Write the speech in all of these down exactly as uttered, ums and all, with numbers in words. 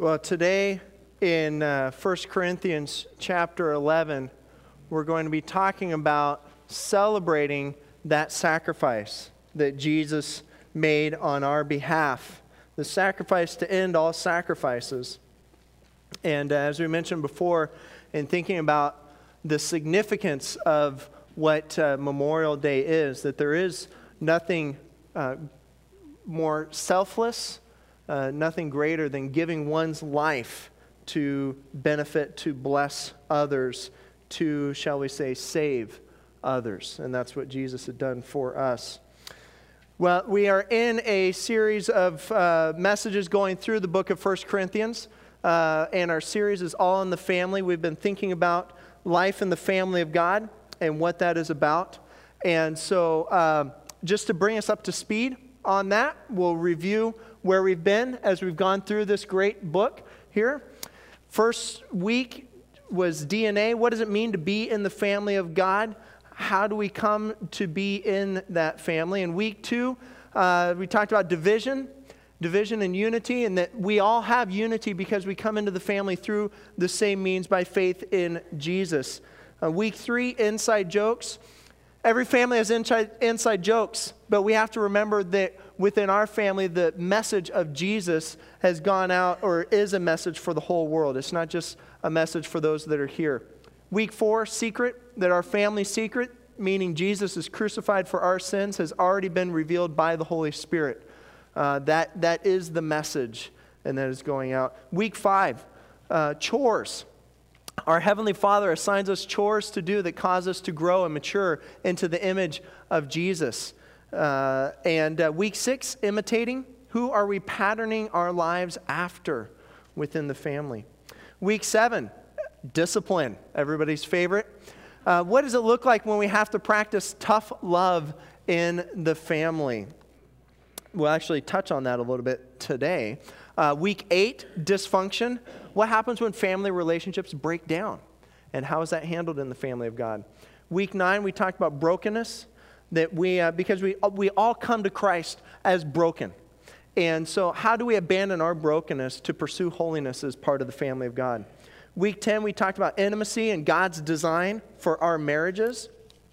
Well, today in uh, First Corinthians chapter eleven, we're going to be talking about celebrating that sacrifice that Jesus made on our behalf, the sacrifice to end all sacrifices. And uh, as we mentioned before, in thinking about the significance of what uh, Memorial Day is, that there is nothing uh, more selfless, uh, nothing greater than giving one's life to benefit, to bless others, to, shall we say, save others. And that's what Jesus had done for us. Well, we are in a series of uh, messages going through the book of First Corinthians, uh, and our series is all in the family. We've been thinking about life in the family of God and what that is about. And so uh, just to bring us up to speed on that, we'll review where we've been as we've gone through this great book here. First week was D N A. What does it mean to be in the family of God? How do we come to be in that family? In week two, uh, we talked about division, division and unity, and that we all have unity because we come into the family through the same means by faith in Jesus. Uh, week three, inside jokes. Every family has inside, inside jokes, but we have to remember that within our family, the message of Jesus has gone out, or is a message for the whole world. It's not just a message for those that are here. Week four, secret, that our family secret, meaning Jesus is crucified for our sins, has already been revealed by the Holy Spirit. Uh, that, that is the message, and that is going out. Week five, uh, chores. Our Heavenly Father assigns us chores to do that cause us to grow and mature into the image of Jesus. Uh, and uh, week six, imitating. Who are we patterning our lives after within the family? Week seven, discipline, everybody's favorite. Uh, what does it look like when we have to practice tough love in the family? We'll actually touch on that a little bit today. Uh, week eight, dysfunction. What happens when family relationships break down? And how is that handled in the family of God? Week nine, we talked about brokenness. That we, uh, because we, we all come to Christ as broken. And so how do we abandon our brokenness to pursue holiness as part of the family of God? Week ten, we talked about intimacy and God's design for our marriages.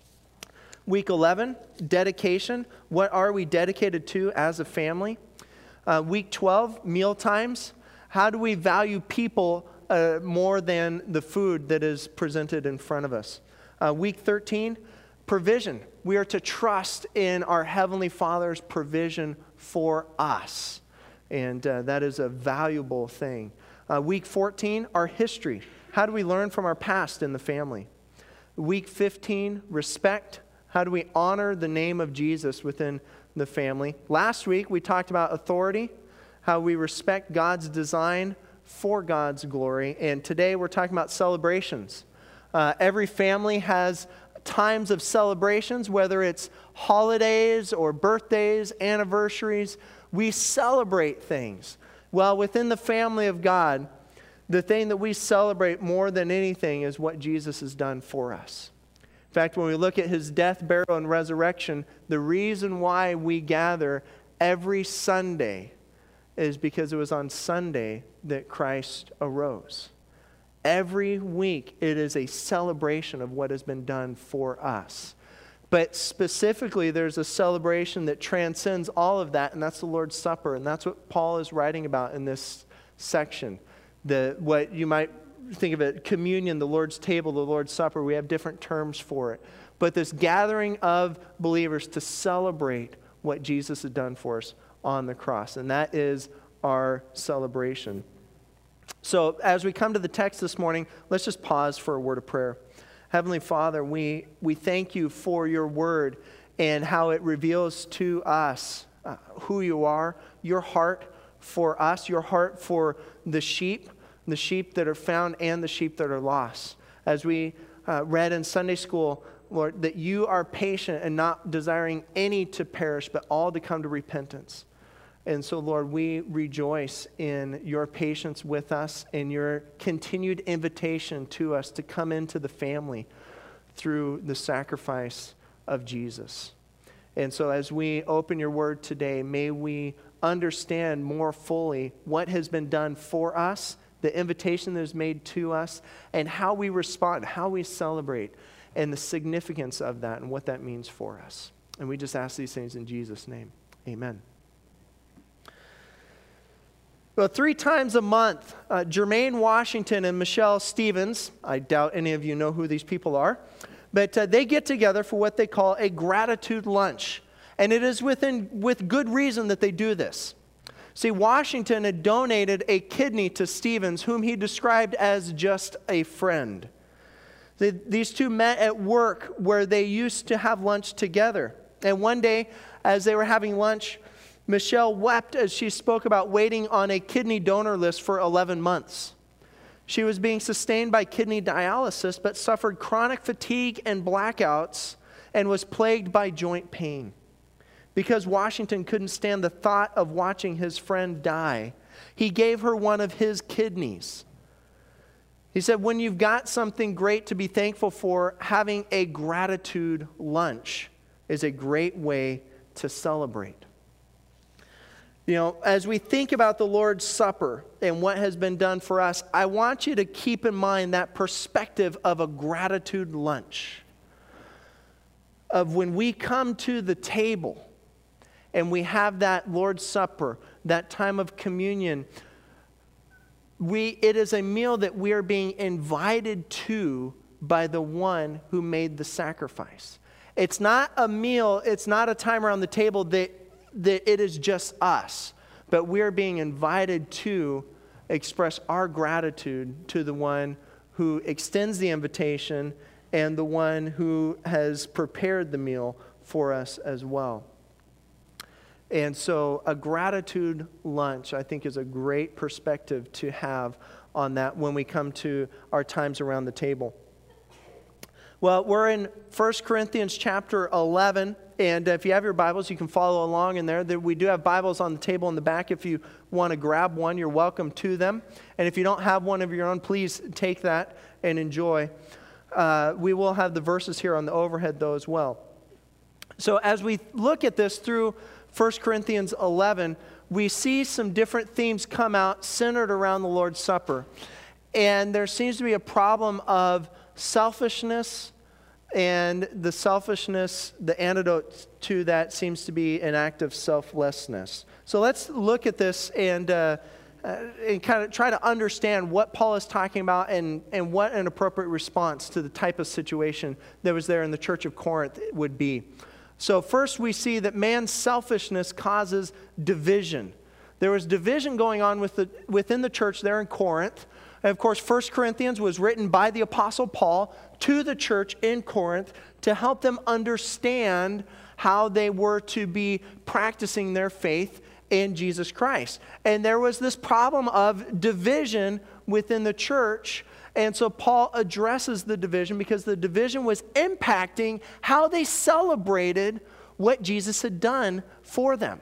Week eleven, dedication. What are we dedicated to as a family? Uh, week twelve, meal times. How do we value people uh, more than the food that is presented in front of us? Uh, week thirteen, provision. We are to trust in our Heavenly Father's provision for us. And uh, that is a valuable thing. Uh, week fourteen, our history. How do we learn from our past in the family? Week fifteen, respect. How do we honor the name of Jesus within the family? Last week, we talked about authority, how we respect God's design for God's glory. And today, we're talking about celebrations. Uh, every family has times of celebrations, whether it's holidays or birthdays, anniversaries. We celebrate things. Well, within the family of God, the thing that we celebrate more than anything is what Jesus has done for us. In fact, when we look at his death, burial, and resurrection, the reason why we gather every Sunday is because it was on Sunday that Christ arose. Every week, it is a celebration of what has been done for us. But specifically, there's a celebration that transcends all of that, and that's the Lord's Supper. And that's what Paul is writing about in this section. The, what you might think of it, communion, the Lord's table, the Lord's Supper. We have different terms for it. But this gathering of believers to celebrate what Jesus has done for us on the cross. And that is our celebration. So as we come to the text this morning, let's just pause for a word of prayer. Heavenly Father, we, we thank you for your word and how it reveals to us uh, who you are, your heart for us, your heart for the sheep, the sheep that are found and the sheep that are lost. As we uh, read in Sunday school, Lord, that you are patient and not desiring any to perish, but all to come to repentance. And so, Lord, we rejoice in your patience with us and your continued invitation to us to come into the family through the sacrifice of Jesus. And so as we open your word today, may we understand more fully what has been done for us, the invitation that is made to us, and how we respond, how we celebrate, and the significance of that and what that means for us. And we just ask these things in Jesus' name. Amen. Well, three times a month, uh, Jermaine Washington and Michelle Stevens, I doubt any of you know who these people are, but uh, they get together for what they call a gratitude lunch. And it is within, with good reason that they do this. See, Washington had donated a kidney to Stevens, whom he described as just a friend. They, these two met at work where they used to have lunch together. And one day, as they were having lunch, Michelle wept as she spoke about waiting on a kidney donor list for eleven months. She was being sustained by kidney dialysis, but suffered chronic fatigue and blackouts and was plagued by joint pain. Because Washington couldn't stand the thought of watching his friend die, he gave her one of his kidneys. He said, when you've got something great to be thankful for, having a gratitude lunch is a great way to celebrate. You know, as we think about the Lord's Supper and what has been done for us, I want you to keep in mind that perspective of a gratitude lunch. Of when we come to the table and we have that Lord's Supper, that time of communion, we, it is a meal that we are being invited to by the one who made the sacrifice. It's not a meal, it's not a time around the table that, that it is just us, but we are being invited to express our gratitude to the one who extends the invitation and the one who has prepared the meal for us as well. And so a gratitude lunch, I think, is a great perspective to have on that when we come to our times around the table. Well, we're in First Corinthians chapter eleven, and if you have your Bibles, you can follow along in there. We do have Bibles on the table in the back. If you want to grab one, you're welcome to them. And if you don't have one of your own, please take that and enjoy. Uh, we will have the verses here on the overhead, though, as well. So as we look at this through First Corinthians eleven, we see some different themes come out centered around the Lord's Supper. And there seems to be a problem of selfishness, and the selfishness, the antidote to that seems to be an act of selflessness. So let's look at this and, uh, uh, and kind of try to understand what Paul is talking about and, and what an appropriate response to the type of situation that was there in the church of Corinth would be. So first we see that man's selfishness causes division. There was division going on with the, within the church there in Corinth. And of course, First Corinthians was written by the Apostle Paul to the church in Corinth to help them understand how they were to be practicing their faith in Jesus Christ. And there was this problem of division within the church. And so Paul addresses the division because the division was impacting how they celebrated what Jesus had done for them.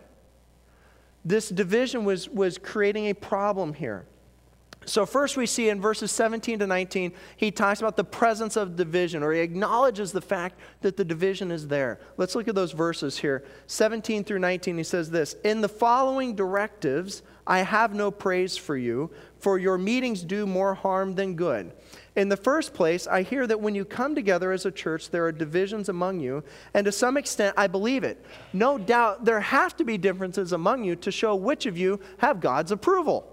This division was, was creating a problem here. So first we see in verses seventeen to nineteen, he talks about the presence of division, or he acknowledges the fact that the division is there. Let's look at those verses here. seventeen through nineteen, he says this, "In the following directives, I have no praise for you, for your meetings do more harm than good. In the first place, I hear that when you come together as a church, there are divisions among you, and to some extent, I believe it. No doubt there have to be differences among you to show which of you have God's approval."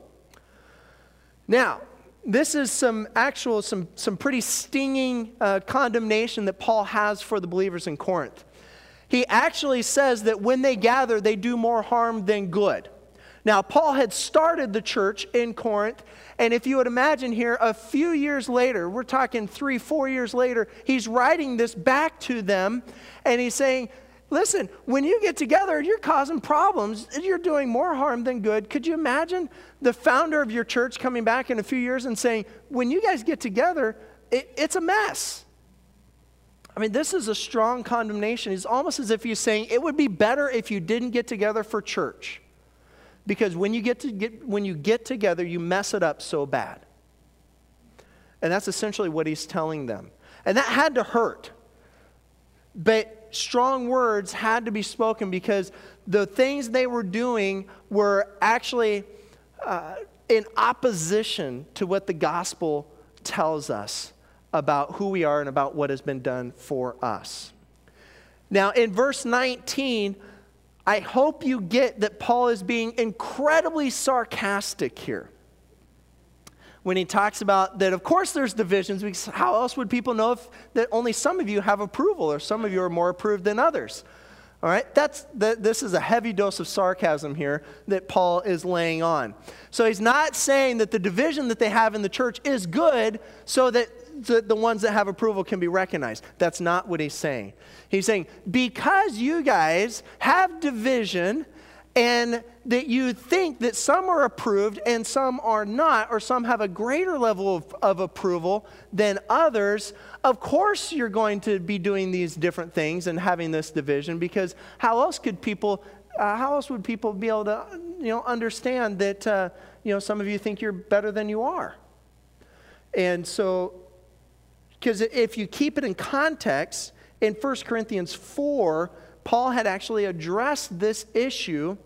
Now, this is some actual, some, some pretty stinging uh, condemnation that Paul has for the believers in Corinth. He actually says that when they gather, they do more harm than good. Now, Paul had started the church in Corinth, and if you would imagine here, a few years later, we're talking three, four years later, he's writing this back to them, and he's saying, listen, when you get together, you're causing problems. You're doing more harm than good. Could you imagine the founder of your church coming back in a few years and saying, when you guys get together, it, it's a mess? I mean, this is a strong condemnation. It's almost as if he's saying, it would be better if you didn't get together for church. Because when you get to get, when you get together, you mess it up so bad. And that's essentially what he's telling them. And that had to hurt. But strong words had to be spoken because the things they were doing were actually uh, in opposition to what the gospel tells us about who we are and about what has been done for us. Now, in verse nineteen, I hope you get that Paul is being incredibly sarcastic here when he talks about that, of course, there's divisions, because how else would people know if that only some of you have approval or some of you are more approved than others? All right, that's the, this is a heavy dose of sarcasm here that Paul is laying on. So he's not saying that the division that they have in the church is good so that the, the ones that have approval can be recognized. That's not what he's saying. He's saying, because you guys have division and that you think that some are approved and some are not, or some have a greater level of, of approval than others, of course you're going to be doing these different things and having this division, because how else could people, uh, how else would people be able to, you know, understand that, uh, you know, some of you think you're better than you are? And so, because if you keep it in context, in First Corinthians four, Paul had actually addressed this issue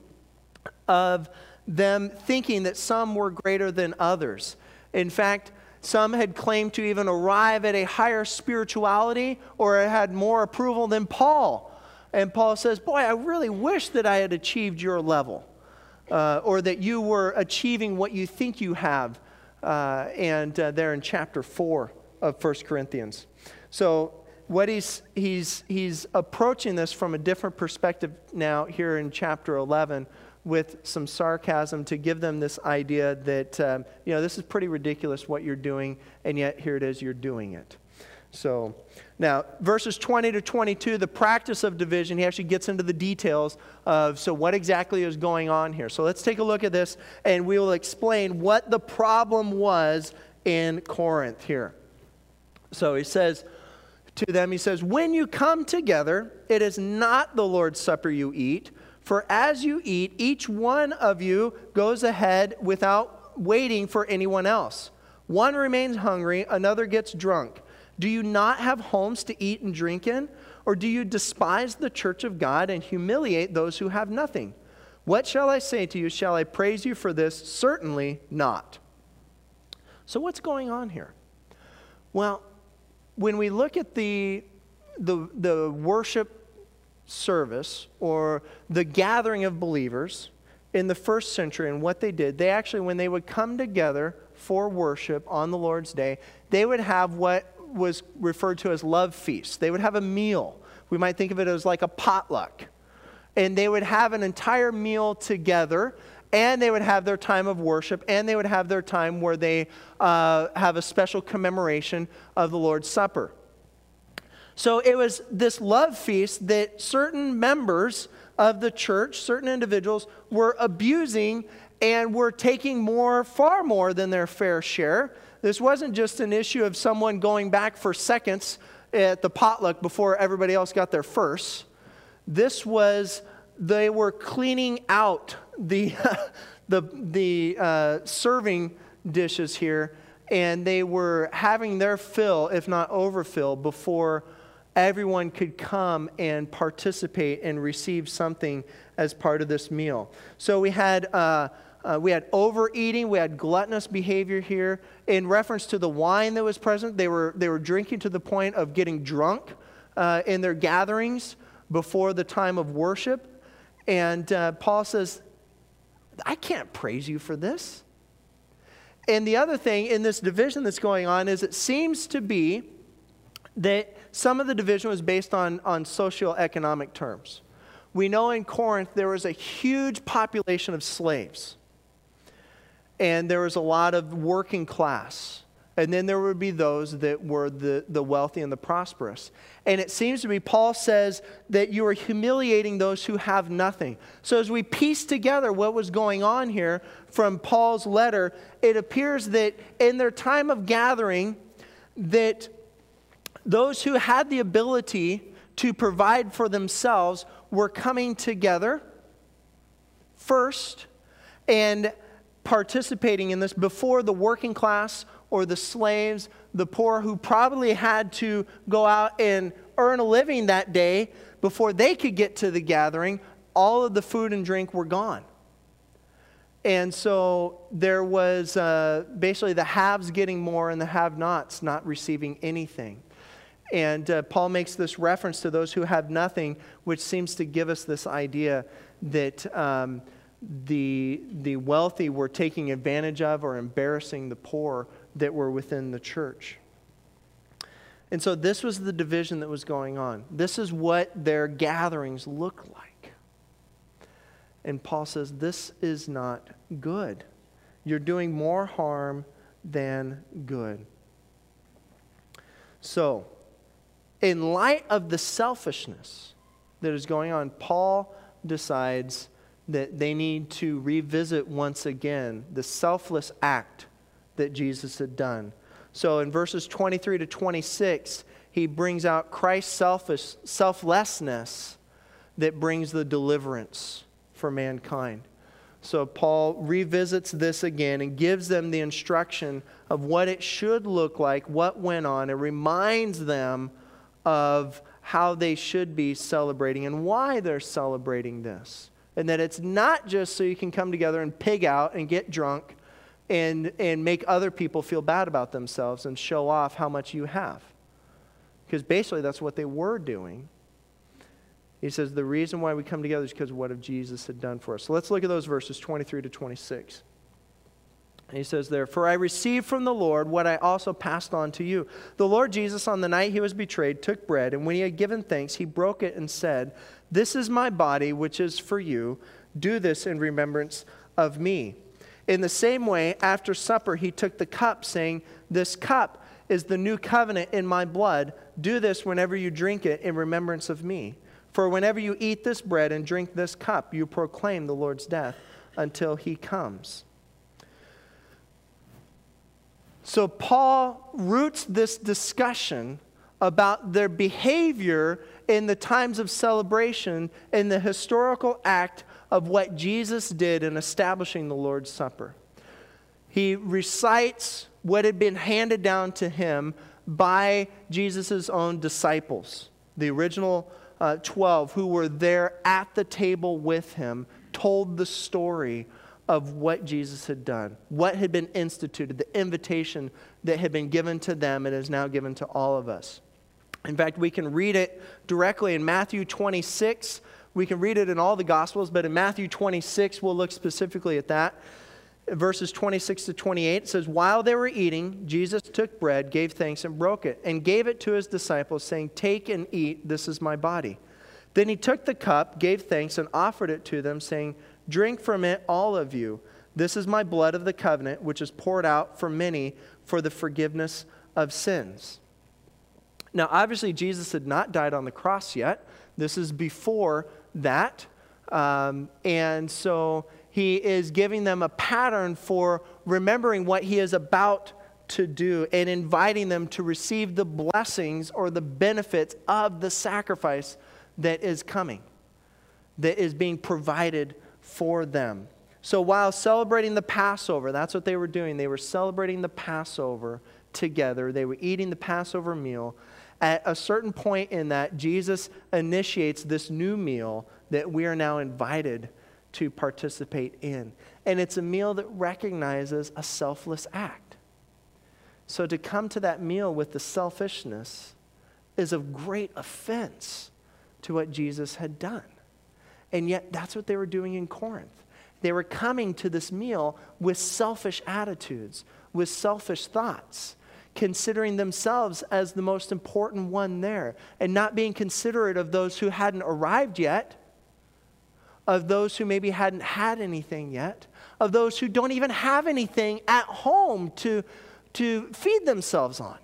of them thinking that some were greater than others. In fact, some had claimed to even arrive at a higher spirituality or had more approval than Paul. And Paul says, boy, I really wish that I had achieved your level, uh, or that you were achieving what you think you have. Uh, and uh, there in chapter four of First Corinthians. So what he's, he's, he's approaching this from a different perspective now here in chapter eleven with some sarcasm to give them this idea that, um, you know, this is pretty ridiculous what you're doing, and yet here it is, you're doing it. So now, verses twenty to twenty-two, the practice of division, he actually gets into the details of, so what exactly is going on here. So let's take a look at this, and we will explain what the problem was in Corinth here. So he says to them, he says, when you come together, it is not the Lord's Supper you eat, for as you eat, each one of you goes ahead without waiting for anyone else. One remains hungry, another gets drunk. Do you not have homes to eat and drink in? Or do you despise the church of God and humiliate those who have nothing? What shall I say to you? Shall I praise you for this? Certainly not. So what's going on here? Well, when we look at the, the, the worship service or the gathering of believers in the first century and what they did, they actually, when they would come together for worship on the Lord's Day, they would have what was referred to as love feasts. They would have a meal. We might think of it as like a potluck. And they would have an entire meal together, and they would have their time of worship, and they would have their time where they uh, have a special commemoration of the Lord's Supper. So it was this love feast that certain members of the church, certain individuals, were abusing and were taking more, far more than their fair share. This wasn't just an issue of someone going back for seconds at the potluck before everybody else got there first. This was, they were cleaning out the, the, the uh, serving dishes here, and they were having their fill, if not overfill, before everyone could come and participate and receive something as part of this meal. So we had uh, uh, we had overeating, we had gluttonous behavior here. In reference to the wine that was present, they were they were drinking to the point of getting drunk uh, in their gatherings before the time of worship. And uh, Paul says, I can't praise you for this. And the other thing in this division that's going on is it seems to be that some of the division was based on, on socioeconomic terms. We know in Corinth there was a huge population of slaves. And there was a lot of working class. And then there would be those that were the, the wealthy and the prosperous. And it seems to me, Paul says that you are humiliating those who have nothing. So as we piece together what was going on here from Paul's letter, it appears that in their time of gathering, that those who had the ability to provide for themselves were coming together first and participating in this before the working class or the slaves, the poor who probably had to go out and earn a living that day before they could get to the gathering, all of the food and drink were gone. And so there was uh, basically the haves getting more and the have-nots not receiving anything. And uh, Paul makes this reference to those who have nothing, which seems to give us this idea that um, the, the wealthy were taking advantage of or embarrassing the poor that were within the church. And so this was the division that was going on. This is what their gatherings look like. And Paul says, this is not good. You're doing more harm than good. So, in light of the selfishness that is going on, Paul decides that they need to revisit once again the selfless act that Jesus had done. So in verses twenty-three to twenty-six, he brings out Christ's selfish, selflessness that brings the deliverance for mankind. So Paul revisits this again and gives them the instruction of what it should look like, what went on. It reminds them of how they should be celebrating and why they're celebrating this. And that it's not just so you can come together and pig out and get drunk and, and make other people feel bad about themselves and show off how much you have. Because basically that's what they were doing. He says the reason why we come together is because of what Jesus had done for us. So let's look at those verses twenty-three to twenty-six. He says there, "For I received from the Lord what I also passed on to you. The Lord Jesus, on the night he was betrayed, took bread, and when he had given thanks, he broke it and said, 'This is my body, which is for you. Do this in remembrance of me.' In the same way, after supper, he took the cup, saying, 'This cup is the new covenant in my blood. Do this whenever you drink it in remembrance of me. For whenever you eat this bread and drink this cup, you proclaim the Lord's death until he comes.'" So Paul roots this discussion about their behavior in the times of celebration in the historical act of what Jesus did in establishing the Lord's Supper. He recites what had been handed down to him by Jesus' own disciples, the original uh, twelve who were there at the table with him, told the story of what Jesus had done, what had been instituted, the invitation that had been given to them and is now given to all of us. In fact, we can read it directly in Matthew twenty-six. We can read it in all the Gospels, but in Matthew twenty-six, we'll look specifically at that. Verses twenty-six to twenty-eight, it says, "While they were eating, Jesus took bread, gave thanks, and broke it, and gave it to his disciples, saying, 'Take and eat, this is my body.' Then he took the cup, gave thanks, and offered it to them, saying, 'Drink from it, all of you. This is my blood of the covenant, which is poured out for many for the forgiveness of sins.'" Now, obviously, Jesus had not died on the cross yet. This is before that. Um, and so he is giving them a pattern for remembering what he is about to do and inviting them to receive the blessings or the benefits of the sacrifice that is coming, that is being provided for them. So while celebrating the Passover, that's what they were doing. They were celebrating the Passover together. They were eating the Passover meal. At a certain point in that, Jesus initiates this new meal that we are now invited to participate in. And it's a meal that recognizes a selfless act. So to come to that meal with the selfishness is of great offense to what Jesus had done. And yet that's what they were doing in Corinth. They were coming to this meal with selfish attitudes, with selfish thoughts, considering themselves as the most important one there, and not being considerate of those who hadn't arrived yet, of those who maybe hadn't had anything yet, of those who don't even have anything at home to, to feed themselves on.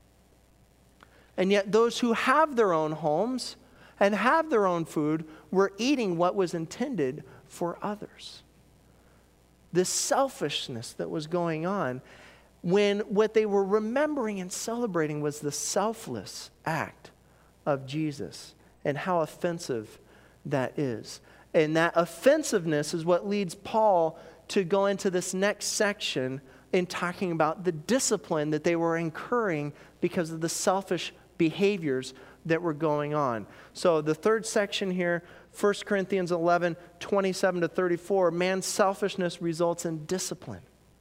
And yet those who have their own homes and have their own food were eating what was intended for others. This selfishness that was going on, when what they were remembering and celebrating was the selfless act of Jesus and how offensive that is. And that offensiveness is what leads Paul to go into this next section in talking about the discipline that they were incurring because of the selfish behaviors that were going on. So the third section here, First Corinthians eleven, twenty-seven to thirty-four, man's selfishness results in discipline.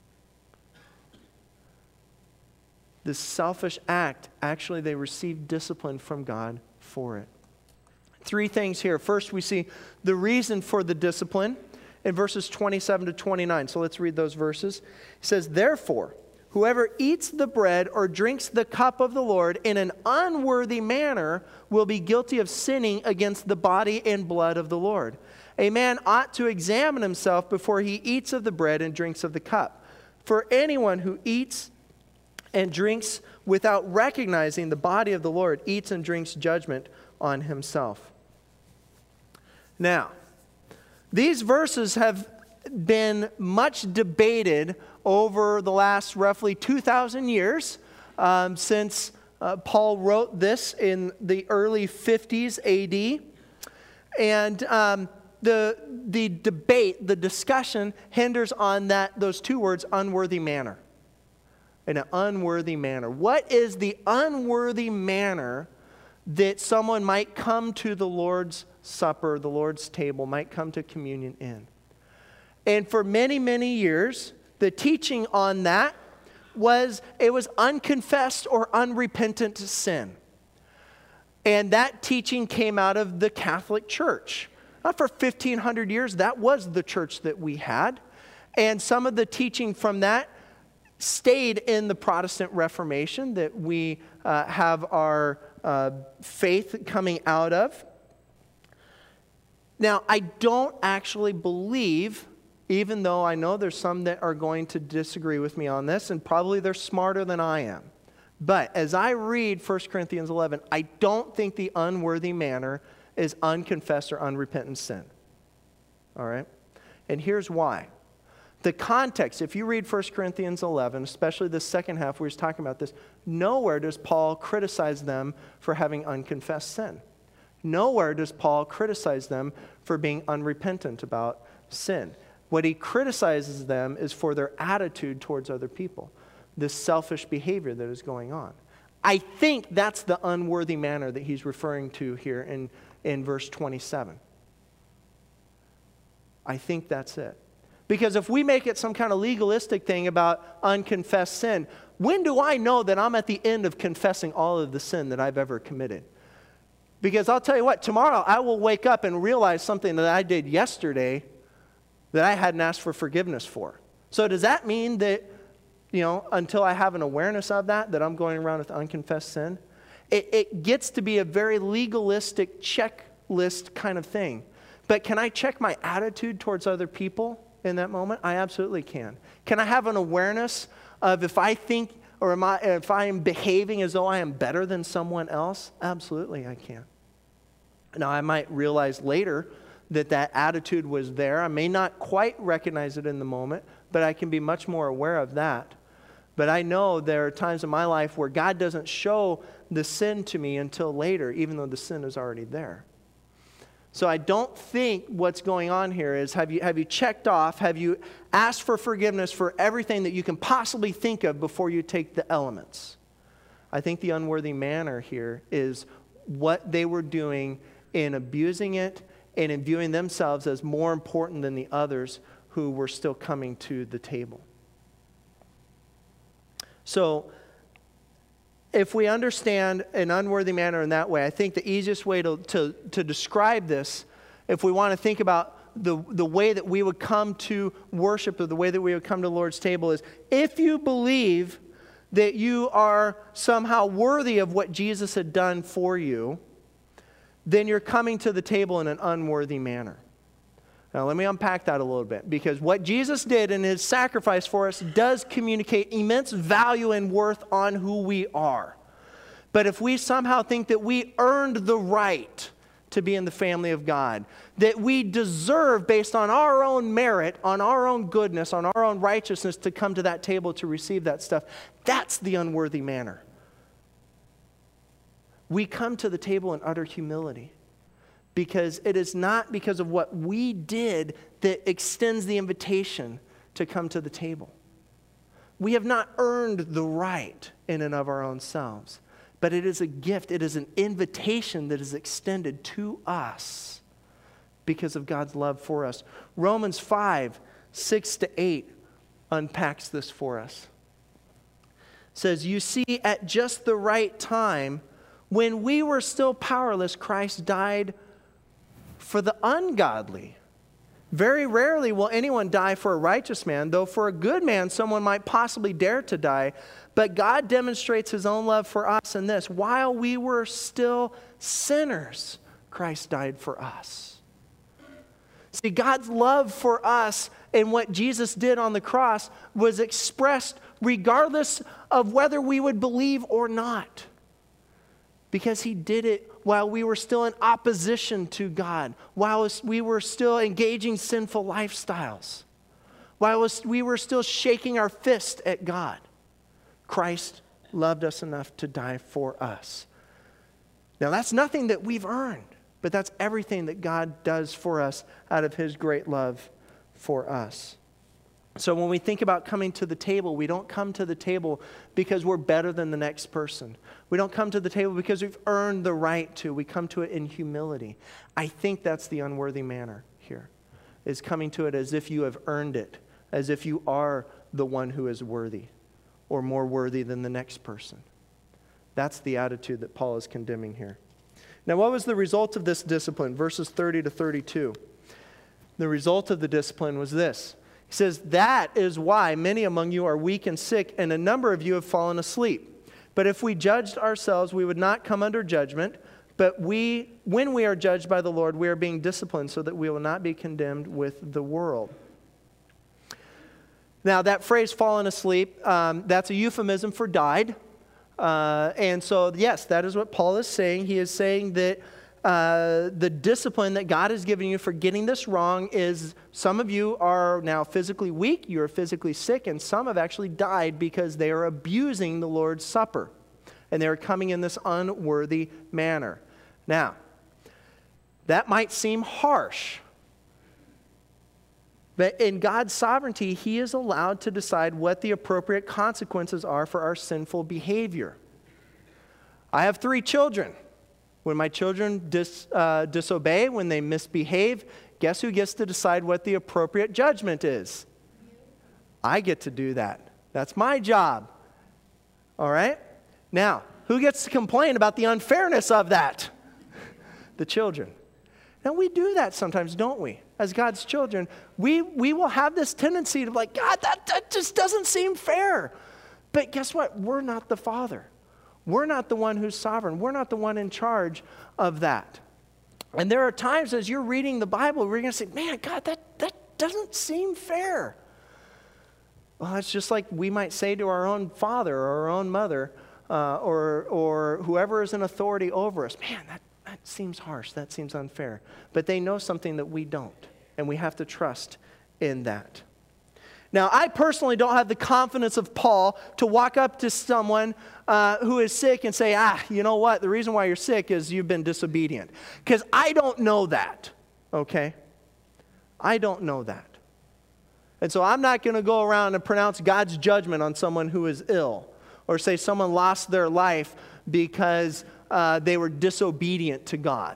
This selfish act, actually they receive discipline from God for it. Three things here. First, we see the reason for the discipline in verses twenty-seven to twenty-nine. So let's read those verses. It says, therefore, whoever eats the bread or drinks the cup of the Lord in an unworthy manner will be guilty of sinning against the body and blood of the Lord. A man ought to examine himself before he eats of the bread and drinks of the cup. For anyone who eats and drinks without recognizing the body of the Lord eats and drinks judgment on himself. Now, these verses have been much debated over the last roughly two thousand years um, since uh, Paul wrote this in the early fifties A D. And um, the, the debate, the discussion hinders on that those two words, unworthy manner. In an unworthy manner. What is the unworthy manner that someone might come to the Lord's Supper, the Lord's table, might come to communion in? And for many, many years, the teaching on that was it was unconfessed or unrepentant sin. And that teaching came out of the Catholic Church. Now, for fifteen hundred years, that was the church that we had. And some of the teaching from that stayed in the Protestant Reformation that we uh, have our uh, faith coming out of. Now, I don't actually believe, even though I know there's some that are going to disagree with me on this, and probably they're smarter than I am. But as I read First Corinthians eleven, I don't think the unworthy manner is unconfessed or unrepentant sin. All right? And here's why. The context, if you read First Corinthians eleven, especially the second half where he's talking about this, nowhere does Paul criticize them for having unconfessed sin. Nowhere does Paul criticize them for being unrepentant about sin. What he criticizes them is for their attitude towards other people, this selfish behavior that is going on. I think that's the unworthy manner that he's referring to here in, in verse twenty-seven. I think that's it. Because if we make it some kind of legalistic thing about unconfessed sin, when do I know that I'm at the end of confessing all of the sin that I've ever committed? Because I'll tell you what, tomorrow I will wake up and realize something that I did yesterday that I hadn't asked for forgiveness for. So does that mean that, you know, until I have an awareness of that, that I'm going around with unconfessed sin? It, it gets to be a very legalistic checklist kind of thing. But can I check my attitude towards other people in that moment? I absolutely can. Can I have an awareness of if I think or am I, if I am behaving as though I am better than someone else? Absolutely I can. Now I might realize later that that attitude was there. I may not quite recognize it in the moment, but I can be much more aware of that. But I know there are times in my life where God doesn't show the sin to me until later, even though the sin is already there. So I don't think what's going on here is have you, have you checked off, have you asked for forgiveness for everything that you can possibly think of before you take the elements? I think the unworthy manner here is what they were doing in abusing it and in viewing themselves as more important than the others who were still coming to the table. So if we understand an unworthy manner in that way, I think the easiest way to, to, to describe this, if we want to think about the, the way that we would come to worship or the way that we would come to the Lord's table is, if you believe that you are somehow worthy of what Jesus had done for you, then you're coming to the table in an unworthy manner. Now, let me unpack that a little bit, because what Jesus did in his sacrifice for us does communicate immense value and worth on who we are. But if we somehow think that we earned the right to be in the family of God, that we deserve, based on our own merit, on our own goodness, on our own righteousness, to come to that table to receive that stuff, that's the unworthy manner. We come to the table in utter humility, because it is not because of what we did that extends the invitation to come to the table. We have not earned the right in and of our own selves, but it is a gift. It is an invitation that is extended to us because of God's love for us. Romans five, six to eight unpacks this for us. It says, you see, at just the right time, when we were still powerless, Christ died for the ungodly. Very rarely will anyone die for a righteous man, though for a good man someone might possibly dare to die. But God demonstrates his own love for us in this: while we were still sinners, Christ died for us. See, God's love for us and what Jesus did on the cross was expressed regardless of whether we would believe or not. Because he did it while we were still in opposition to God, while we were still engaging sinful lifestyles, while we were still shaking our fist at God. Christ loved us enough to die for us. Now, that's nothing that we've earned, but that's everything that God does for us out of his great love for us. So when we think about coming to the table, we don't come to the table because we're better than the next person. We don't come to the table because we've earned the right to. We come to it in humility. I think that's the unworthy manner here, is coming to it as if you have earned it, as if you are the one who is worthy or more worthy than the next person. That's the attitude that Paul is condemning here. Now, what was the result of this discipline? Verses thirty to thirty-two. The result of the discipline was this. He says, that is why many among you are weak and sick, and a number of you have fallen asleep. But if we judged ourselves, we would not come under judgment. But we, when we are judged by the Lord, we are being disciplined so that we will not be condemned with the world. Now, that phrase, fallen asleep, um, that's a euphemism for died. Uh, and so, yes, that is what Paul is saying. He is saying that Uh, the discipline that God has given you for getting this wrong is some of you are now physically weak, you're physically sick, and some have actually died because they are abusing the Lord's Supper. And they're coming in this unworthy manner. Now, that might seem harsh, but in God's sovereignty, he is allowed to decide what the appropriate consequences are for our sinful behavior. I have three children. When my children dis, uh, disobey, when they misbehave, guess who gets to decide what the appropriate judgment is? I get to do that. That's my job. All right? Now, who gets to complain about the unfairness of that? The children. Now, we do that sometimes, don't we? As God's children, we, we will have this tendency to be like, God, that, that just doesn't seem fair. But guess what? We're not the Father. We're not the one who's sovereign. We're not the one in charge of that. And there are times as you're reading the Bible where you're going to say, man, God, that, that doesn't seem fair. Well, it's just like we might say to our own father or our own mother uh, or, or whoever is in authority over us, man, that, that seems harsh. That seems unfair. But they know something that we don't, and we have to trust in that. Now, I personally don't have the confidence of Paul to walk up to someone uh, who is sick and say, ah, you know what? The reason why you're sick is you've been disobedient. Because I don't know that, okay? I don't know that. And so I'm not going to go around and pronounce God's judgment on someone who is ill or say someone lost their life because uh, they were disobedient to God.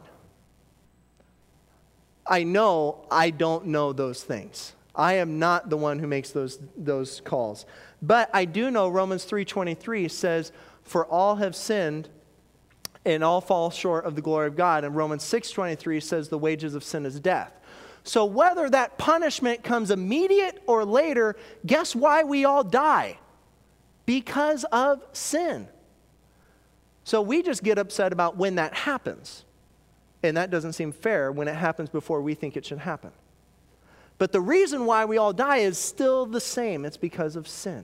I know I don't know those things. I am not the one who makes those, those calls. But I do know Romans three twenty-three says, for all have sinned and all fall short of the glory of God. And Romans six twenty-three says the wages of sin is death. So whether that punishment comes immediate or later, guess why we all die? Because of sin. So we just get upset about when that happens. And that doesn't seem fair when it happens before we think it should happen. But the reason why we all die is still the same. It's because of sin.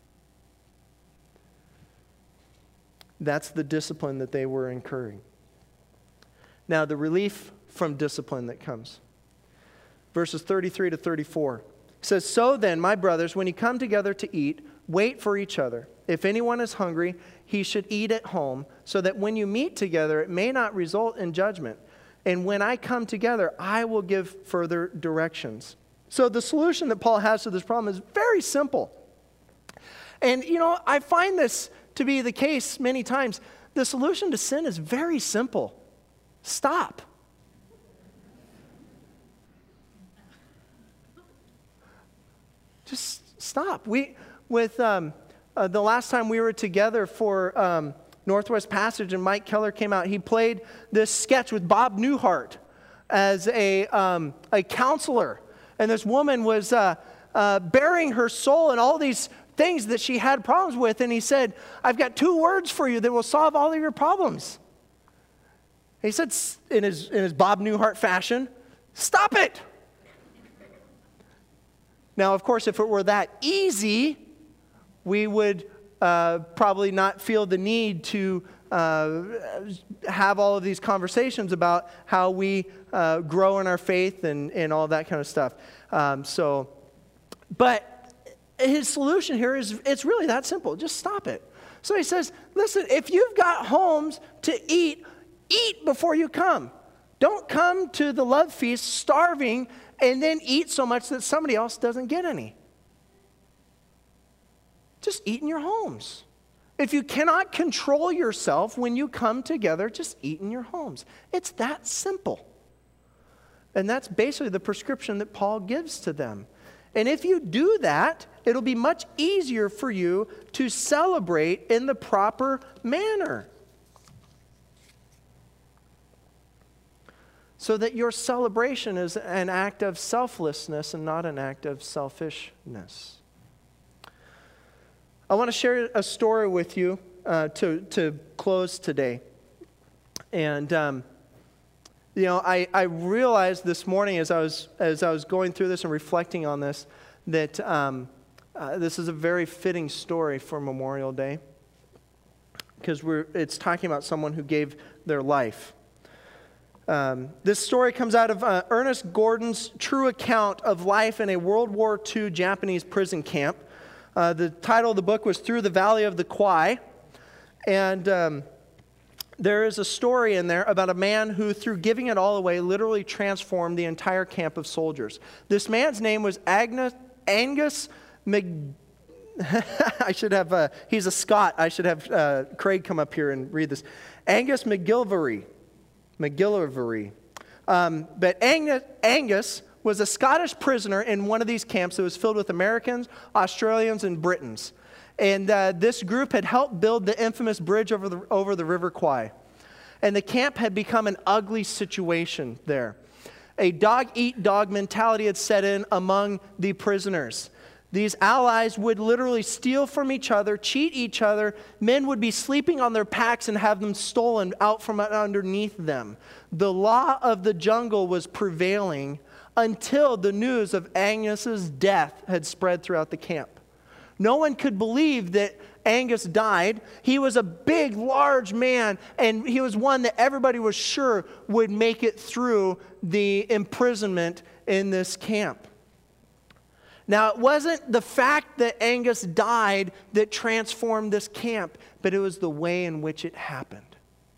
That's the discipline that they were incurring. Now, the relief from discipline that comes. Verses thirty-three to thirty-four. It says, so then, my brothers, when you come together to eat, wait for each other. If anyone is hungry, he should eat at home, so that when you meet together, it may not result in judgment. And when I come together, I will give further directions. So the solution that Paul has to this problem is very simple. And, you know, I find this to be the case many times The solution to sin is very simple. Stop. Just stop. We, with um, uh, the last time we were together for um, Northwest Passage and Mike Keller came out, he played this sketch with Bob Newhart as a, um, a counselor. And this woman was uh, uh, bearing her soul and all these things that she had problems with. And he said, I've got two words for you that will solve all of your problems. He said, in his, in his Bob Newhart fashion, stop it. Now, of course, if it were that easy, we would uh, probably not feel the need to uh, have all of these conversations about how we uh, grow in our faith and, and all that kind of stuff. Um, so, but his solution here is, it's really that simple. Just stop it. So he says, listen, if you've got homes to eat, eat before you come. Don't come to the love feast starving and then eat so much that somebody else doesn't get any. Just eat in your homes. If you cannot control yourself when you come together, just eat in your homes. It's that simple. And that's basically the prescription that Paul gives to them. And if you do that, it'll be much easier for you to celebrate in the proper manner. So that your celebration is an act of selflessness and not an act of selfishness. I want to share a story with you uh, to, to close today. And, um, you know, I, I realized this morning as I was, as I was going through this and reflecting on this, that um, uh, this is a very fitting story for Memorial Day. Because we're, it's talking about someone who gave their life. Um, this story comes out of uh, Ernest Gordon's true account of life in a World War Two Japanese prison camp. Uh, the title of the book was Through the Valley of the Kwai. And um, there is a story in there about a man who, through giving it all away, literally transformed the entire camp of soldiers. This man's name was Agnes, Angus Mc... I should have, uh, he's a Scot. I should have uh, Craig come up here and read this. Angus McGillivray. McGillivray. Um, but Angus, Angus was a Scottish prisoner in one of these camps that was filled with Americans, Australians, and Britons. And uh, this group had helped build the infamous bridge over the, over the River Kwai. And the camp had become an ugly situation there. A dog-eat-dog mentality had set in among the prisoners. These allies would literally steal from each other, cheat each other. Men would be sleeping on their packs and have them stolen out from underneath them. The law of the jungle was prevailing until the news of Angus's death had spread throughout the camp. No one could believe that Angus died. He was a big, large man, and he was one that everybody was sure would make it through the imprisonment in this camp. Now, it wasn't the fact that Angus died that transformed this camp, but it was the way in which it happened.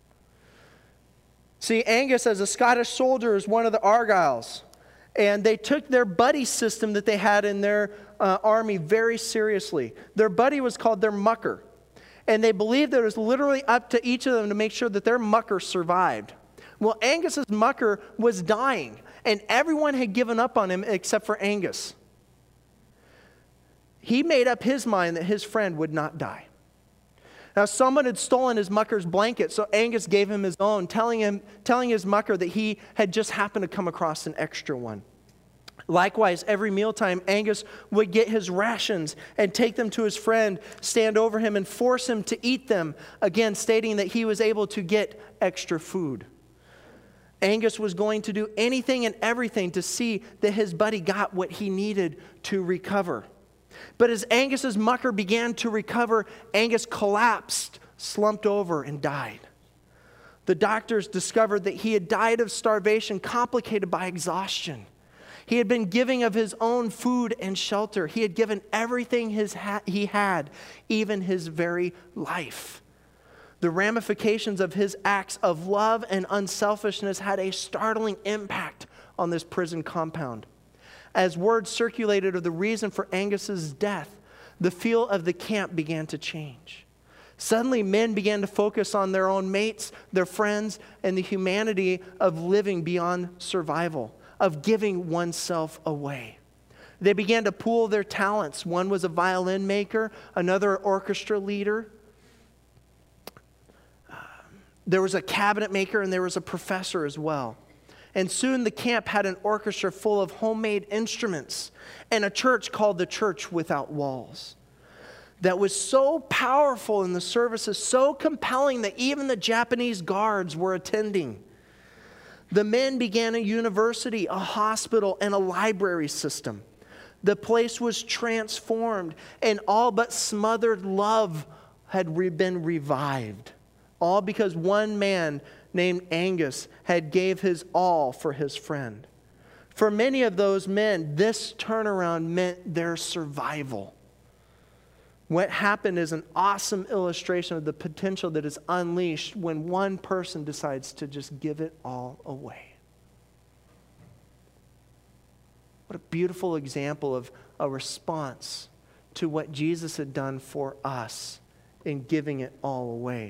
See, Angus, as a Scottish soldier, is one of the Argylls, and they took their buddy system that they had in their uh, army very seriously. Their buddy was called their mucker, and they believed that it was literally up to each of them to make sure that their mucker survived. Well, Angus's mucker was dying, and everyone had given up on him except for Angus. He made up his mind that his friend would not die. Now, someone had stolen his mucker's blanket, so Angus gave him his own, telling him, telling his mucker that he had just happened to come across an extra one. Likewise, every mealtime, Angus would get his rations and take them to his friend, stand over him, and force him to eat them, again stating that he was able to get extra food. Angus was going to do anything and everything to see that his buddy got what he needed to recover. But as Angus's mucker began to recover, Angus collapsed, slumped over, and died. The doctors discovered that he had died of starvation complicated by exhaustion. He had been giving of his own food and shelter. He had given everything his ha- he had, even his very life. The ramifications of his acts of love and unselfishness had a startling impact on this prison compound. As word circulated of the reason for Angus's death, the feel of the camp began to change. Suddenly, men began to focus on their own mates, their friends, and the humanity of living beyond survival, of giving oneself away. They began to pool their talents. One was a violin maker, another orchestra leader. There was a cabinet maker, and there was a professor as well. And soon the camp had an orchestra full of homemade instruments and a church called the Church Without Walls that was so powerful in the services, so compelling that even the Japanese guards were attending. The men began a university, a hospital, and a library system. The place was transformed, and all but smothered love had re- been revived. All because one man named Angus had gave his all for his friend. For many of those men, this turnaround meant their survival. What happened is an awesome illustration of the potential that is unleashed when one person decides to just give it all away. What a beautiful example of a response to what Jesus had done for us in giving it all away.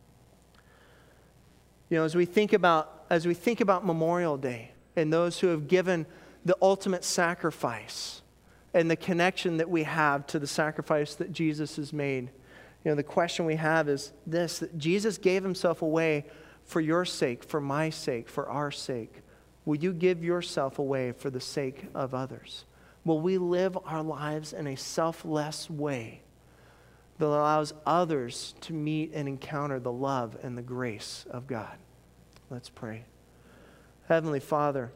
You know, as we think about as we think about Memorial Day and those who have given the ultimate sacrifice and the connection that we have to the sacrifice that Jesus has made, you know, the question we have is this: that Jesus gave himself away for your sake, for my sake, for our sake. Will you give yourself away for the sake of others? Will we live our lives in a selfless way that allows others to meet and encounter the love and the grace of God? Let's pray. Heavenly Father,